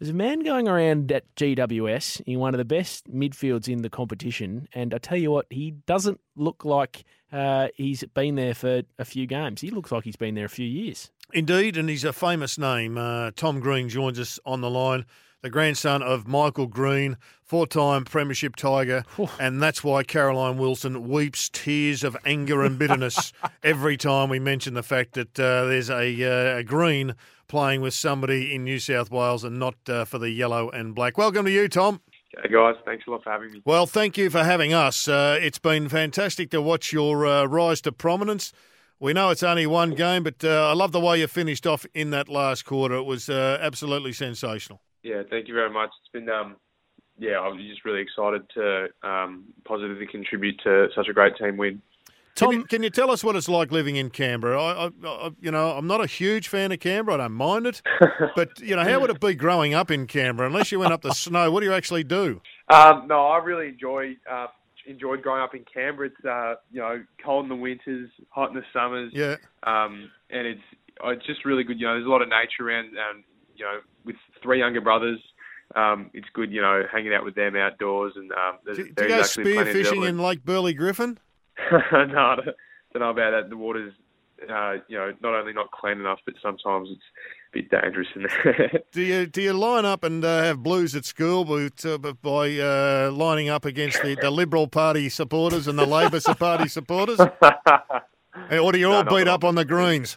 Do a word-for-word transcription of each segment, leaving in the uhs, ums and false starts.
There's a man going around at G W S in one of the best midfields in the competition, and I tell you what, he doesn't look like uh, he's been there for a few games. He looks like he's been there a few years. Indeed, and he's a famous name. Uh, Tom Green joins us on the line, the grandson of Michael Green, four-time Premiership Tiger, and that's why Caroline Wilson weeps tears of anger and bitterness every time we mention the fact that uh, there's a, uh, a Green playing with somebody in New South Wales and not uh, for the yellow and black. Welcome to you, Tom. Hey guys, thanks a lot for having me. Well, thank you for having us. Uh, it's been fantastic to watch your uh, rise to prominence. We know it's only one game, but uh, I love the way you finished off in that last quarter. It was uh, absolutely sensational. Yeah, thank you very much. It's been, um, yeah, I was just really excited to um, positively contribute to such a great team win. Tom, can you, can you tell us what it's like living in Canberra? I, I, I, you know, I'm not a huge fan of Canberra. I don't mind it, but you know, how would it be growing up in Canberra? Unless you went up the snow, what do you actually do? Um, no, I really enjoy uh, enjoyed growing up in Canberra. It's uh, you know, cold in the winters, hot in the summers. Yeah. Um, and it's it's just really good. You know, there's a lot of nature around. Um, you know, with three younger brothers. Um, it's good, you know, hanging out with them outdoors. And um, there's, do, do there's you go actually spear fishing in Lake Burley Griffin? no, I don't, don't know about that. The water's, uh, you know, not only not clean enough, but sometimes it's a bit dangerous in there. do you do you line up and uh, have blues at school by, uh, by uh, lining up against the, the Liberal Party supporters and the Labor Party supporters? Or do you all no, beat up on the Greens?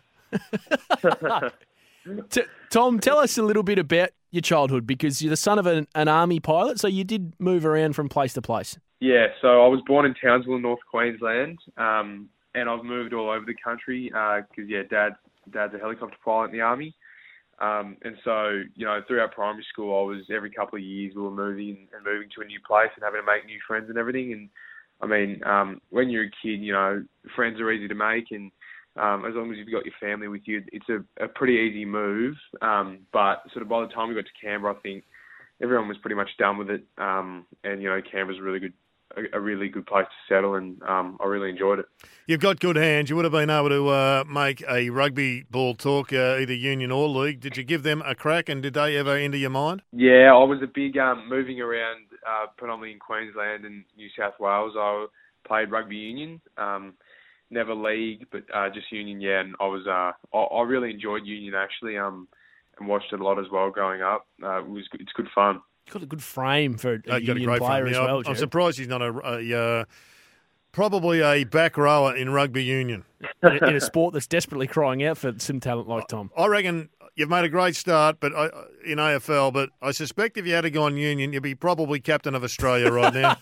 T- Tom, tell us a little bit about your childhood, because you're the son of an, an army pilot, so you did move around from place to place. Yeah, so I was born in Townsville, North Queensland, um, and I've moved all over the country because, uh, yeah, Dad, Dad's a helicopter pilot in the Army. Um, and so, you know, throughout primary school, I was, every couple of years, we were moving and moving to a new place and having to make new friends and everything. And, I mean, um, when you're a kid, you know, friends are easy to make, and Um, as long as you've got your family with you, it's a, a pretty easy move. Um, but sort of by the time we got to Canberra, I think everyone was pretty much done with it. Um, and, you know, Canberra's a really good, a, a really good place to settle, and um, I really enjoyed it. You've got good hands. You would have been able to uh, make a rugby ball talk, uh, either union or league. Did you give them a crack, and did they ever enter your mind? Yeah, I was a big um, moving around, uh, predominantly in Queensland and New South Wales. I played rugby union. Um, Never league, but uh, just union, yeah. And I was, uh, I, I really enjoyed union actually, um, and watched it a lot as well growing up. Uh, it was, it's good fun. You've got a good frame for a oh, union a player frame. as Yeah, well. I'm, I'm Jared. surprised he's not a, a uh, probably a back rower in rugby union. in, a, in a sport that's desperately crying out for some talent like Tom. I reckon you've made a great start, but I, in A F L. But I suspect if you had gone union, you'd be probably captain of Australia right now.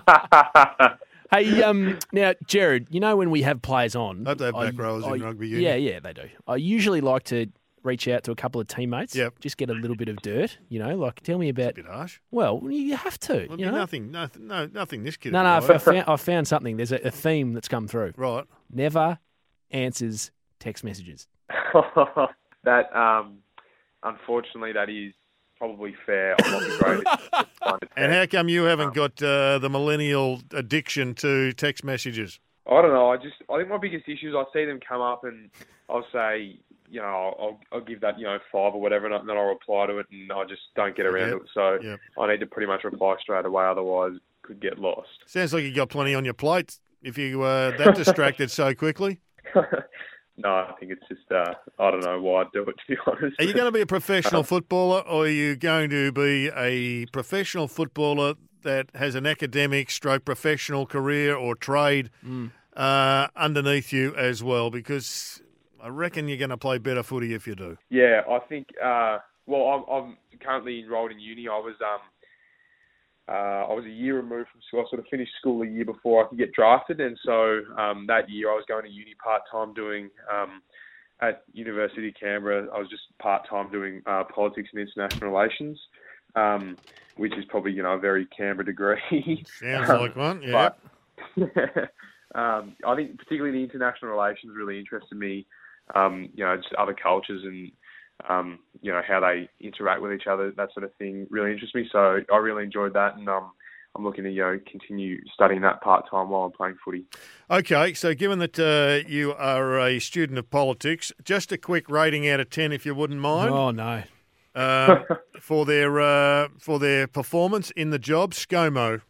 Hey, um, now, Jared, you know when we have players on... I hope they have back I, rowers I, in rugby union. Yeah, yeah, they do. I usually like to reach out to a couple of teammates, yep. just get a little bit of dirt, you know, like tell me about... It's a bit harsh. Well, you have to, Well, you know. Nothing, nothing, no, nothing this kid... No, no, I found, I found something. There's a, a theme that's come through. Right. Never answers text messages. that, um, unfortunately, that is probably fair. I'm not the greatest. And how come you haven't got uh, the millennial addiction to text messages? I don't know. I just I think my biggest issue is I see them come up and I'll say, you know, I'll I'll give that, you know, five or whatever, and then I'll reply to it, and I just don't get around yep. to it. So yep. I need to pretty much reply straight away, otherwise it could get lost. Sounds like you got plenty on your plate if you uh, that distracted so quickly. No, I think it's just, uh, I don't know why I do it, to be honest. Are you going to be a professional footballer, or are you going to be a professional footballer that has an academic stroke professional career or trade mm. uh, underneath you as well? Because I reckon you're going to play better footy if you do. Yeah, I think, uh, well, I'm, I'm currently enrolled in uni. I was, um, Uh, I was a year removed from school. I sort of finished school a year before I could get drafted, and so um, that year I was going to uni part-time doing, um, at University of Canberra, I was just part-time doing uh, politics and international relations, um, which is probably, you know, a very Canberra degree. Sounds like one, yeah. But, um, I think particularly the international relations really interested me, um, you know, just other cultures and Um, you know, how they interact with each other, that sort of thing really interests me. So I really enjoyed that, and um, I'm looking to, you know, continue studying that part-time while I'm playing footy. Okay, so given that uh, you are a student of politics, just a quick rating out of ten, if you wouldn't mind. Oh, no. uh, for their uh, for their performance in the job. ScoMo.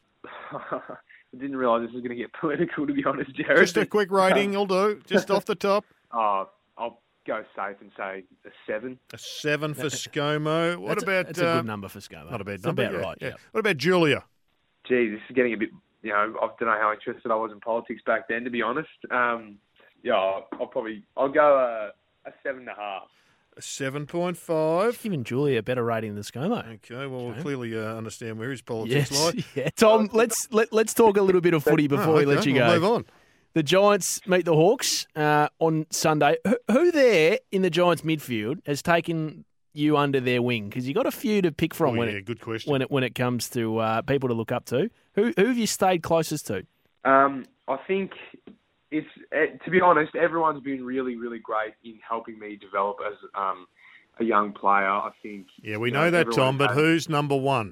I didn't realise this was going to get political, to be honest, Jared. Just a quick rating will do, just off the top. Oh, I'll go safe and say a seven. A seven for ScoMo. What that's about... A, that's a uh, good number for ScoMo. Not a bad it's number, about yeah, right, yeah. yeah. What about Julia? Gee, this is getting a bit... You know, I don't know how interested I was in politics back then, to be honest. Um, yeah, I'll, I'll probably... I'll go a, a seven and a half. A seven point five. Giving Julia a better rating than ScoMo. Okay, well, Okay. we'll clearly uh, understand where his politics Yes, lie. yeah. Tom, let's let, let's talk a little bit of footy before Oh, we okay, let you we'll go. move on. The Giants meet the Hawks uh, on Sunday. Who, who there in the Giants midfield has taken you under their wing? Because you got a few to pick from Oh, when yeah, it good question. when it when it comes to uh, people to look up to. Who who have you stayed closest to? Um, I think it's... eh, To be honest, everyone's been really, really great in helping me develop as... Um, a young player, I think. Yeah, we you know, that, Tom, but has- who's number one?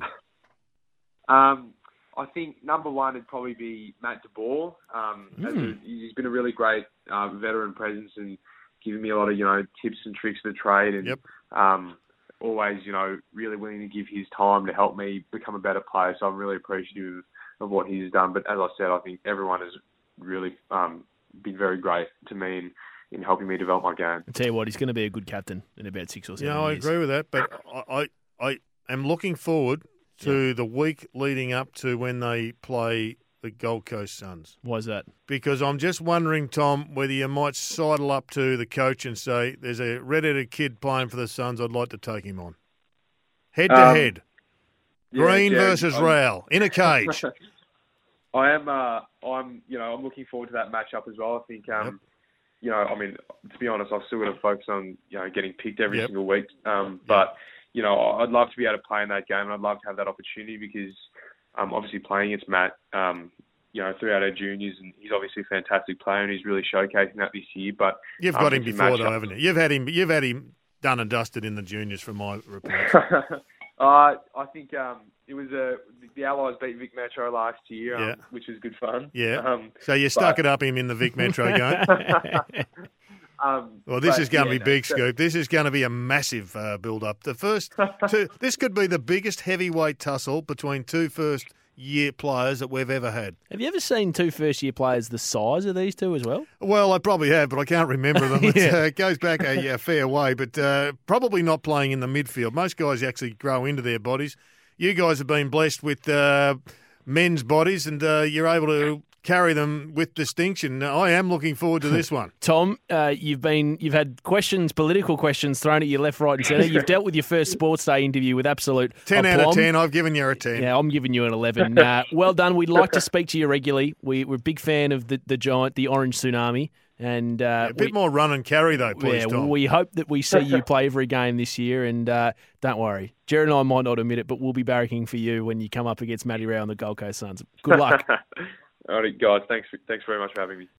Um, I think number one would probably be Matt DeBoer. Um, as Mm. a, he's been a really great uh, veteran presence and giving me a lot of, you know, tips and tricks of the trade, and Yep. um, always, you know, really willing to give his time to help me become a better player. So I'm really appreciative of what he's done. But as I said, I think everyone has really um, been very great to me in, in helping me develop my game. I tell you what, he's going to be a good captain in about six or seven Yeah, I years. agree with that, but I, I, I am looking forward to the week leading up to when they play the Gold Coast Suns. Why is that? Because I'm just wondering, Tom, whether you might sidle up to the coach and say, there's a red-headed kid playing for the Suns, I'd like to take him on. Head to Um, head. Yeah, Green Jared, versus I'm- Rail in a cage. I am. Uh, I'm. You know, I'm looking forward to that matchup as well. I think. Um, Yep. You know, I mean, to be honest, I've still got to focus on you know getting picked every Yep. single week. Um, but you know, I'd love to be able to play in that game, and I'd love to have that opportunity because, um, obviously playing against Matt, um, you know, throughout our juniors, and he's obviously a fantastic player, and he's really showcasing that this year. But You've um, got him it's a before, though, matchup. haven't you? You've had him. You've had him done and dusted in the juniors, from my reports. uh, I think um, it was a the Allies beat Vic Metro last year, um, Yeah. which was good fun. Yeah. Um, So you stuck but- it up him in the Vic Metro game. um, Well, this but, is going to yeah, be no, big, so- Scoop. This is going to be a massive uh, build-up. The first two, this could be the biggest heavyweight tussle between two first-year players that we've ever had. Have you ever seen two first-year players the size of these two as well? Well, I probably have, but I can't remember them. It's, Yeah. uh, it goes back a, a fair way, but uh, probably not playing in the midfield. Most guys actually grow into their bodies. You guys have been blessed with uh, men's bodies, and uh, you're able to carry them with distinction. I am looking forward to this one. Tom, uh, you've been you've had questions, political questions thrown at you left, right, and centre. You've dealt with your first Sports Day interview with absolute ten out aplomb. of ten. I've given you a ten. Yeah, I'm giving you an eleven. Uh, well done. We'd like to speak to you regularly. We, we're a big fan of the, the Giant, the Orange Tsunami, and uh, A bit we, more run and carry, though, please, yeah, Tom. we hope that we see you play every game this year. And uh, don't worry, Jared and I might not admit it, but we'll be barracking for you when you come up against Matty Rao and the Gold Coast Suns. Good luck. All right, guys. Thanks. Thanks very much for having me.